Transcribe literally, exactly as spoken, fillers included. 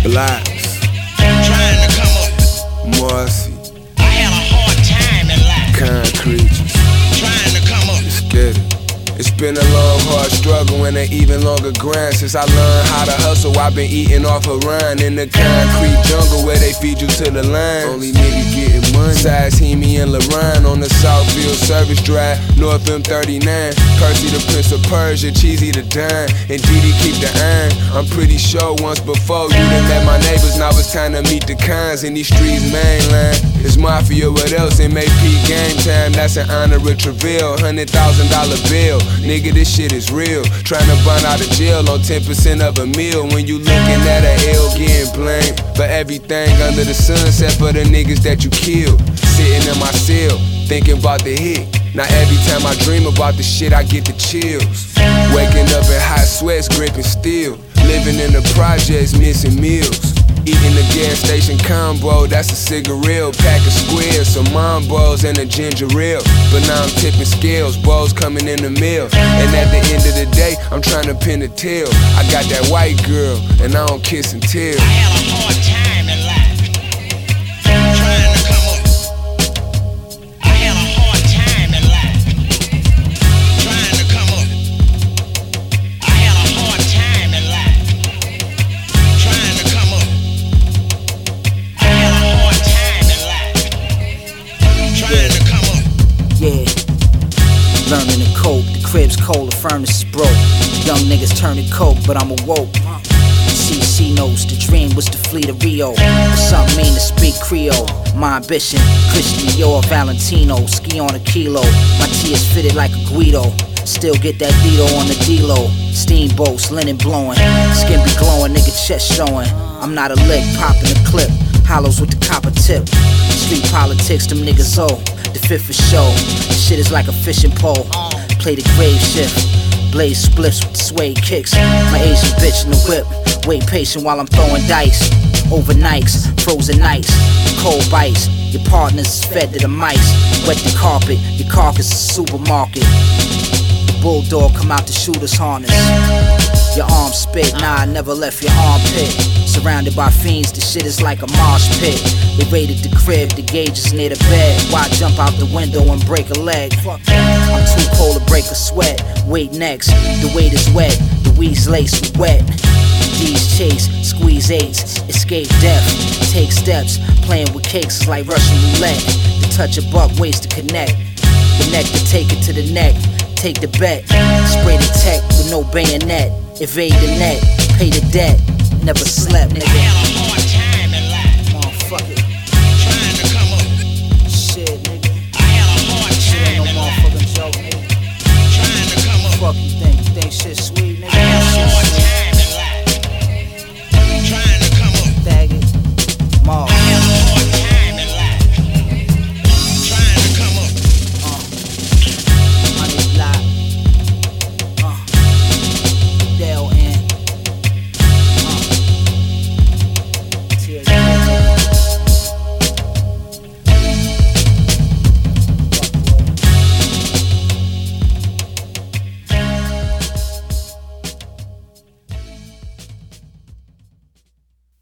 Blocks, trying to come up. Marcy, I had a hard time in life. Concrete, Trying to come up. let's get it. It's been a long, hard struggle and an even longer grind. Since I learned how to hustle, I've been eating off a run in the concrete jungle where they feed you to the line. Only nigga getting money. Besides Hemi and Lorraine on the Southfield Service Drive, North M thirty-nine. Percy the Prince of Persia, Cheesy the Dime, and Didi keep the iron. I'm pretty sure once before you done met my neighbors. Now it's time to meet the cons in these streets mainline. It's Mafia, what else? M A P game time, that's an honor of travail. Hundred thousand dollar bill. Nigga, this shit is real. Tryna bun out of jail on ten percent of a meal. When you looking at a L getting blamed for everything under the sun, except for the niggas that you killed. Sitting in my cell, thinking about the hit. Now every time I dream about the shit, I get the chills. Waking up in hot sweats, gripping steel. Living in the projects, missing meals. Eating the gas station combo, that's a cigarette. Pack of squares, some Mambos and a ginger ale. But now I'm tipping scales, balls coming in the mail. And at the end of the day, I'm trying to pin a tail. I got that white girl, and I don't kiss and tell. I had a hard time in life. Trying to come up. I had a hard time in life. Trying to come up. I had a hard time in life. Trying to come up. I had a hard time in life. Trying to come up. Yeah, learning to cope. The crib's cold, the furnace is broke. Young niggas turning coke, but I'm awoke. C C knows the dream was to flee to Rio. But something mean to speak Creole. My ambition, Christian Dior, Valentino, ski on a kilo. My tee is fitted like a Guido. Still get that Dito on the D-Lo. Steamboats, linen blowing, skin be glowing, nigga chest showing. I'm not a lick, popping a clip. Hollows with the copper tip. Street politics, them niggas owe. The fifth for show. Shit is like a fishing pole. Play the grave shift. Blaze spliffs with the suede kicks. My Asian bitch in the whip. Wait patient while I'm throwing dice. Overnights, frozen nights, cold bites. Your partner's is fed to the mice. Wet the carpet, your carcass is a supermarket. The bulldog come out the shooter's harness. Your arm spit, nah, I never left your armpit. Surrounded by fiends, the shit is like a marsh pit. They raided the crib, the gauge is near the bed. Why jump out the window and break a leg? I'm too cold to break a sweat. Wait next, the weight is wet. The weed's laced with wet. D's chase, squeeze eights, escape death. Take steps, playing with cakes is like Russian roulette. To touch a buck, ways to connect. The neck to take it to the neck. Take the bet, spray the tech with no bayonet. Evade the net, pay the debt. Never slept, nigga. I had a hard time in life. Motherfucker. Trying to come up. Shit, nigga. I had a hard Shit time ain't no in life. motherfucking joke, nigga. Trying to come up. Fuck you think? You think shit sweet?